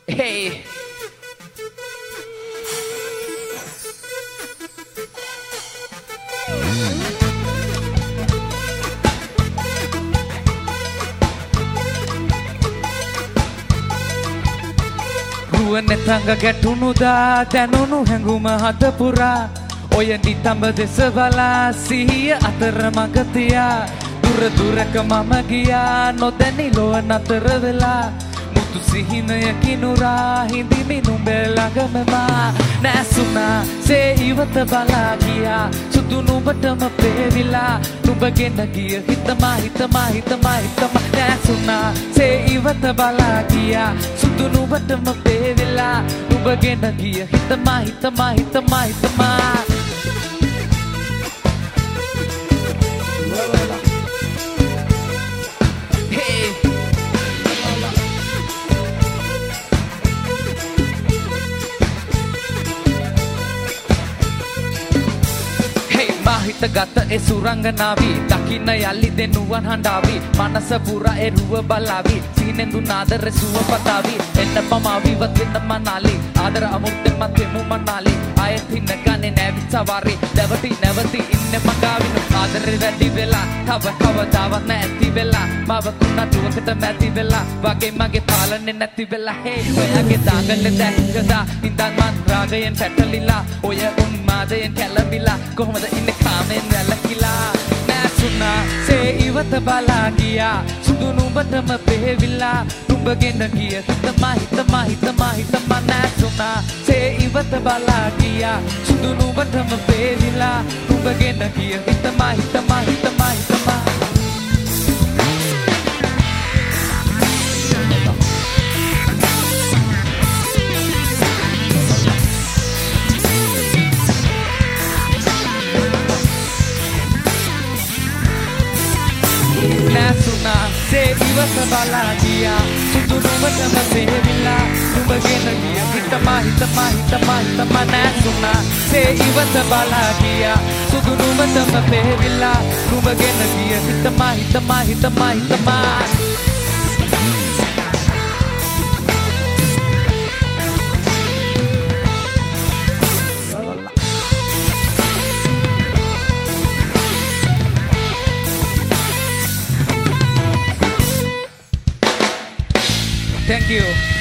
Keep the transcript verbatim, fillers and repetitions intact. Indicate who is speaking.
Speaker 1: Hey. Ruwane thanga ගැටුණුදා දැනුණු හැඟුම හද පුරා ඔය නිතඹ දෙස බලා සිහිය අතර මඟ තියා දුර දුරක මම ගියා නොදැනි ලොව නතර වෙලා මුතු සිහිනයකින් උරා හිඳිමි නුඹ ළඟම මා නැසුණා සේ ඉවත බලා ගියා සුදු නුඹටම පෙවිලා නුඹගෙන ගිය හිතමා හිතමා හිතමා හිතමා නැසුණා සේ ඉවත බලා ගියා සුදු නුඹටම පෙවිලා නුඹගෙන ගිය හිතමා හිතමා හිතමා හිතමා ගත ඒ සුරංගනාවි දකින්න යලි දෙනුවන් හඬාවි මනස පුරා ඒ රුව බලාවි සීනෙන්දු නාදර සුව පතාවි එන්න පමාවි වදින්න මනාලි ආදර අමුත්තෙන් මතෙමු මනාලි ආයෙත් ඉන්න ගන්නේ නැවිත් සවාරි දැවටි නැවති ඉන්නේ මගාවිනු ආදරේ වැඩි වෙලා තව කවදාවත් නැති වෙලා මව කුණ දුවකට නැති වෙලා වගේ මගේ පාලනේ නැති වෙලා හේ ඔයගේ දාගල්ල දැක්කදා ඉඳන් මන් රාගයෙන් පැටලිලා ඔය උන්මාදයෙන් කැළඹිලා කොහොමද ඉන්නේ කාමෙන් වැළකිලා නැසුණා සේ ඉවත බලා ගියා සුදු නුඹටම පෙවිලා නුඹගෙන ගිය හිතමා හිතමා හිතමා හිතමා නැසුණා සේ ඉවත බලා ගියා සුදු නුඹටම පෙවිලා නුඹගෙන ගිය හිතමා හිතමා හිතමා හිතමා සේ ඉවත බලා ගියා සුදු නුඹටම පෙවිලා නුඹගෙන ගිය හිතමා හිතමා හිතමා හිතමා නැසුණා සේ ඉවත බලා ගියා සුදු නුඹටම පෙවිලා නුඹගෙන ගිය හිතමා හිතමා හිතමා හිතමා Thank you.